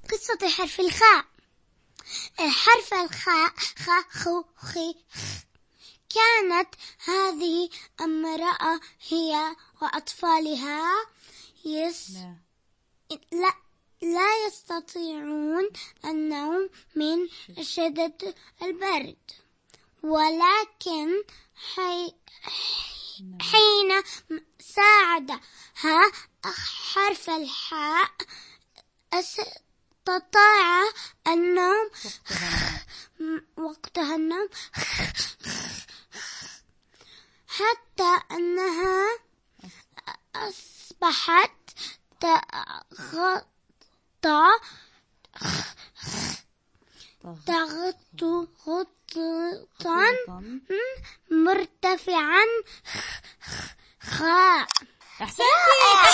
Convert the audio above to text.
قصة حرف الخاء. حرف الخاء خ خو خي خ. كانت هذه امرأة هي وأطفالها لا يستطيعون النوم من شدة البرد، ولكن حين ساعدها حرف الحاء استطاع النوم وقتها النوم حتى أنها أصبحت غطا مرتفعا خاء. أحسنتي.